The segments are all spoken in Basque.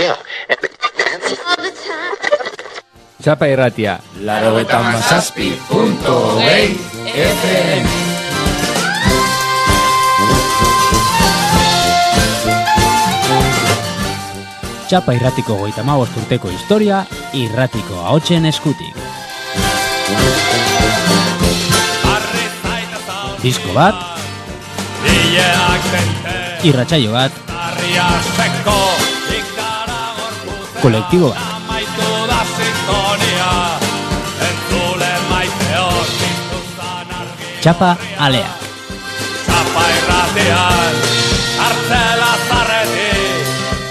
Txapa irratia, 97.2 FM. Txapa irratiko 35 urteko historia, irratiko ahotsen eskutik. Disko bat, irratsaio bat, kolektibo bat. Txapa aleak. Txapa irratian, hartzela zarretik.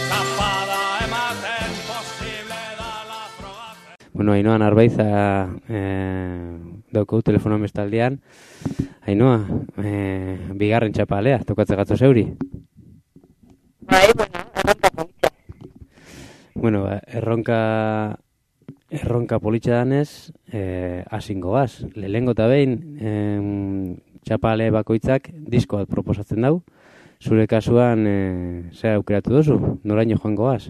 Bueno, Ainhoa Narbaiza dauko telefonoan bestaldean. Ainhoa, bigarren txapa alea, tokatze gatzo zeuri? Bai, erronka politxa. Bueno, erronka politxa danez, asingo gaz. Lehengo eta behin, txapa ale bakoitzak disko bat proposatzen dau. Zure kasuan, zer aukeratu duzu? Noraino joango gaz?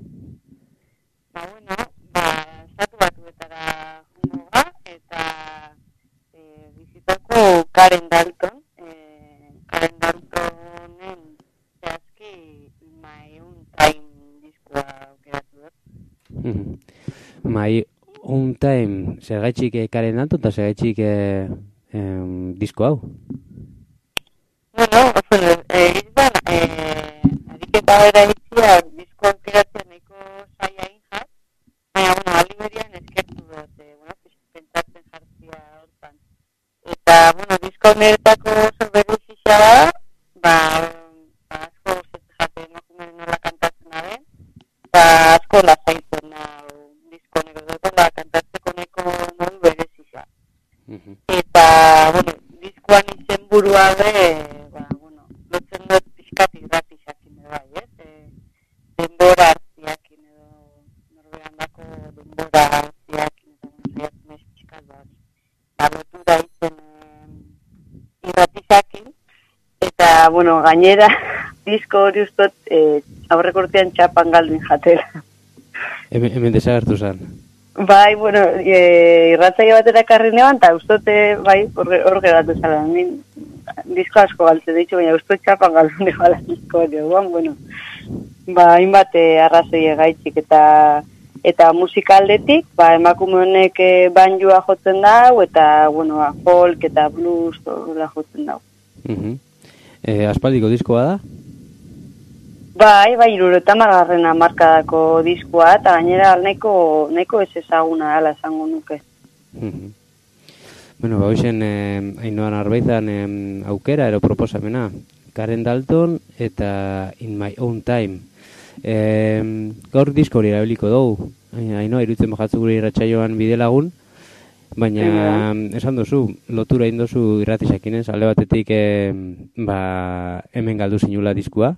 Estatu batuetara joango ga, eta bizitako Karen Dalton. Karen Daltonen zehazki My Own Time diskoa aukeratu dut. My Own Time, zergaitxik Karen Dalton eta zergaitxik disko hau? Ariketa bera egitea disko aukeratzen nahiko zaila injaz, baina, aliberian eskertu dut, pentsatzen jartzia hortan. Eta, disko niretako oso berezia da, asko jate emakumeen nola kantatzen den, asko lasaitzen disko nero dutela kantatzeko nahiko modu berezia. Eta, diskoan izen burua lotzen dut pixkat irratizakin bai, denbora hartziakin edo norberandako denbora hartziakin eta zaiatzen ez pixkat lotura izen irratizakin. Eta, gainera, disko hori ustot aurreko urtean txapan galduen jatera. Hemen desagertu zen. Bai, irratzaile batera karri neban, eta ustote, hor geratu zala. Disko asko galtze ditxo, baina ustot txapan galdu nebala disko hori. Hainbat arrazoi egaitzik eta musikaldetik, emakume honek banjua jotzen dau, eta, folk eta blues jotzen dau. Aspaldiko diskoa da? Bai, 70 markadako diskoa, eta gainera nahiko ez ezaguna dela esango nuke. Hoxen Ainhoa Narbaizan aukera ero proposamena. Karen Dalton eta In My Own Time. Gaur disko hori erabiliko dugu. Ainhoa, iruditzen bajatzu gure irratsaioan bide lagun, baina esan duzu, lotura indozu irratizakinez, alde batetik hemen galdu zinula diskua.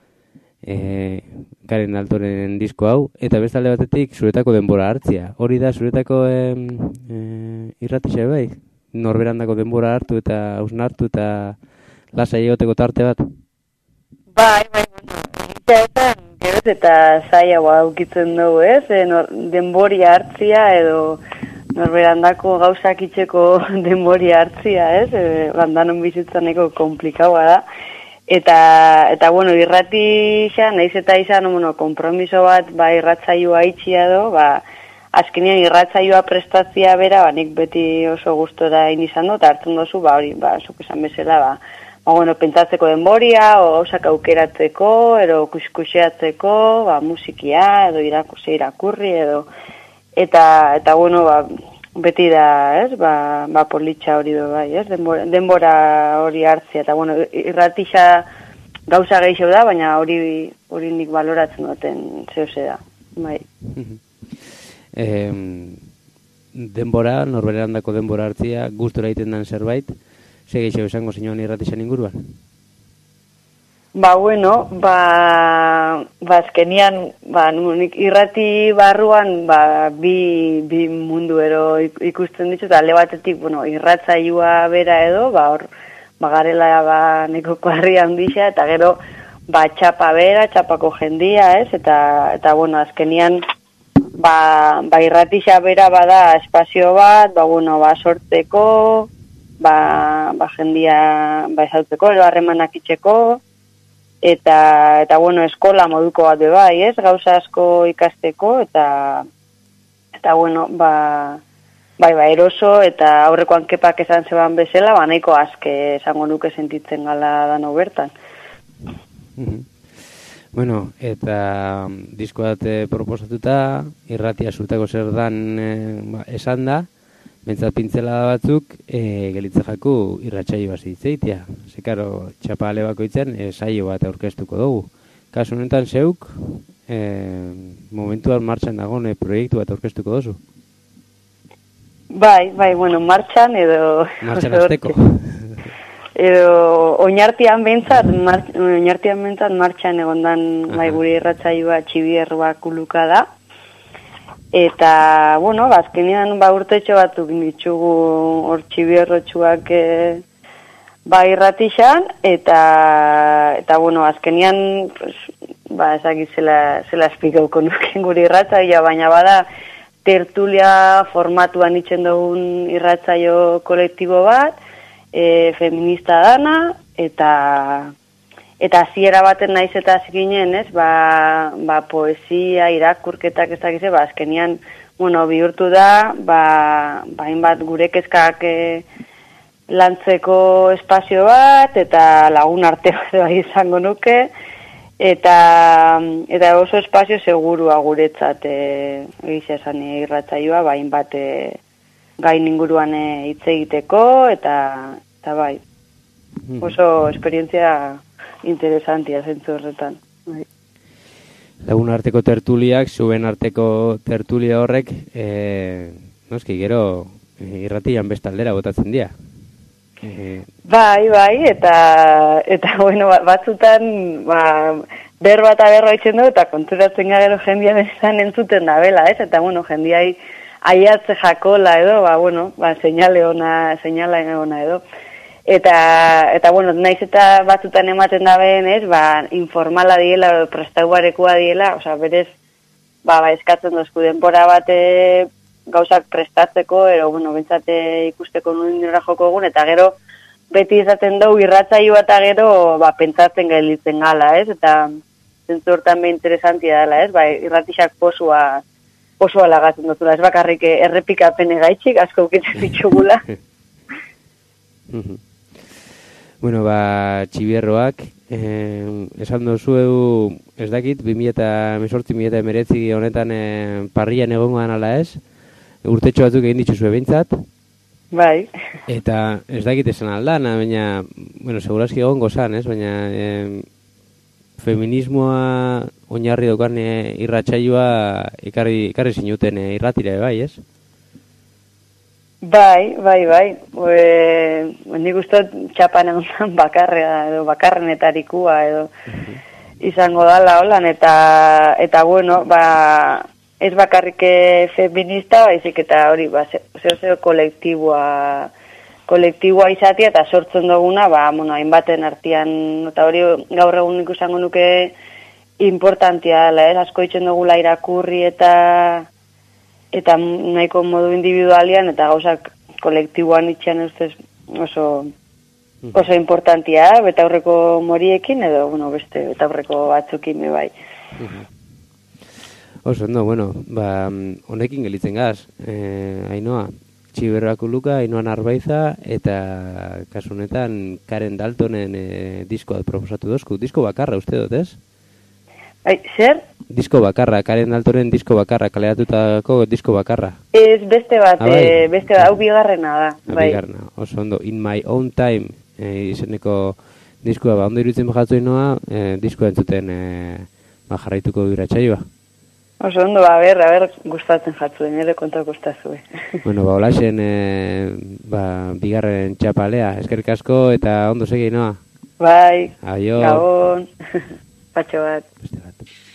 Karen Daltonen disko hau, eta beste alde batetik zuretako denbora hartzia. Hori da zuretako irratisa bai? Norberandako denbora hartu eta hausnartu eta lasai egoteko tarte bat? Bai, egiteetan geroz eta zailagoa aukitzen dugu, ez? Denbori hartzia edo norberandako gauzak itxeko denbori hartzia, ez? Bandanon bizitzaneko komplikaua da. Eta irratixa, nahiz eta izan, kompromiso bat, irratzaioa itxia do, azkenean irratzaioa prestatzia bera, nik beti oso gustora izan dut, hartzen dozu, zuk esan bezala, pentsatzeko denboria, gauzak aukeratzeko, edo kuskuxeatzeko, musikia, edo irakurri, edo, eta beti da, ez, politxa hori do, bai, ez, denbora hori hartzia, eta, irratixa gauza gehiago da, baina hori nik baloratzen duten zehose da, bai. Denbora, norberandako denbora hartzia, gustora egiten den zerbait, ze gehiago esango zinuan irratixan inguruan? Azkenian, nik irrati barruan, bi mundu ero ikusten ditut, alde batetik, irratzailua bera edo, garela neko kuarri handixa, eta gero, txapa bera, txapako jendia, ez? Eta bueno, azkenian, irratixa bera bada espazio bat, sortzeko, jendia, ezautzeko, edo harremanak itxeko, eta bueno, eskola moduko bat bai, ez? Gauza asko ikasteko, eta bueno, eroso, eta aurrekoan kepak esan zeban bezala, nahiko aske esango nuke sentitzen gala dano bertan. Bueno, eta disko bat proposatuta, irratia zurtako zer dan esan da, bentsat pintzela batzuk, gelitza jaku irratsaio bat zitzeitia. Zekaro, txapa ale bakoitzen, saio bat aurkeztuko dugu. Kasu honetan zeuk, momentuan martxan dagoen proiektu bat aurkeztuko duzu. Bai, bueno, martxan edo... Martxan azteko. Edo oinartian bentsat martxan egondan gure irratsaioa Txibierroa kuluka da. Eta, bueno, azkenean urtetxo batzuk ditugu hor Txibierrotxuak irratixan, eta bueno, azkenean, ezakit zela esplikauko nuken gure irratsaioa, baina bada tertulia formatuan itzen dugun irratsaio kolektibo bat, feminista dana, eta hasiera baten naiz eta zikinen, ez, poesia, irakurketak ez dakize, azkenian, bueno, bihurtu da, hainbat gure kezkak lantzeko espazio bat, eta lagun arte bat izango nuke, eta oso espazio segurua guretzat egizia esan irratsaioa, hainbat gain inguruan hitz egiteko, eta bai, oso esperientzia interesantia zentzu horretan. Lagun arteko tertuliak, zuben arteko tertulia horrek, noski, gero irratian bestaldera botatzen dira. Bai, eta bueno, batzutan, berba eta berba itzen dugu, eta konturatzen gero jendian ezan entzuten da bela, ez? Eta bueno, jendiai aiatze jakola edo, seinale ona edo. Eta bueno, naiz eta batzutan ematen da behen, ez, informala diela, prestauarekoa diela, berez, eskatzen dozku denbora bat gauzak prestatzeko, ero, bentsate ikusteko nora joko egun, eta gero, beti izaten dugu irratsaioa eta gero, pentsatzen gelditzen gala, ez, eta zentzu hortan behin interesantia dela, ez, irratixak posua lagatzen dutula, ez bakarrik errepikapene gaitxik, asko ukitzen ditugula. Bueno, Txibierroak, esan dozu ez dakit, 2018-2019 honetan parrian egongoan ala ez, urtetxo batzuk egin dituzue behintzat. Bai. Eta ez dakit esan aldan, baina, bueno, segurazki egongo zan, ez, baina feminismoa oinarri daukan irratsaioa ikarri zinuten irratira, bai, ez? Bai. Nik ustot txapan egon bakarrenetarikua edo izango dala holan, eta bueno, ez bakarrik feminista, baizik eta hori, zer kolektiboa izatea eta sortzen duguna, hainbaten artean, eta hori gaur egun nik izango nuke importantia dela, ez? Asko itzen dugula irakurri eta nahiko modu individualian, eta gauzak kolektiboan itxean ustez oso importantia, betaurreko moriekin, edo, beste betaurreko batzukin bai. Oso, honekin gelitzen gaz, Ainoa, Txibierroa kuluka, Ainoa Narbaiza, eta kasunetan Karen Daltonen diskoa proposatu dozku. Disko bakarra, uste dut, ez? Zer? Disko bakarra, Karen Daltonen disko bakarra, kaleratutako disko bakarra. Ez beste bat, hau bigarrena da. Bigarrena, oso ondo, In My Own Time, izeneko diskoa, ondo iruditzen bajatu Ainoa, diskoa entzuten jarraituko irratsaioa. Oso ondo, a ber, gustatzen jatzuen, ere konta gustazue. Bueno, holaxen, bigarren txapalea, eskerrik asko, eta ondo segi, Ainoa. Bai, aio. Gabon, patxo bat. Beste bat.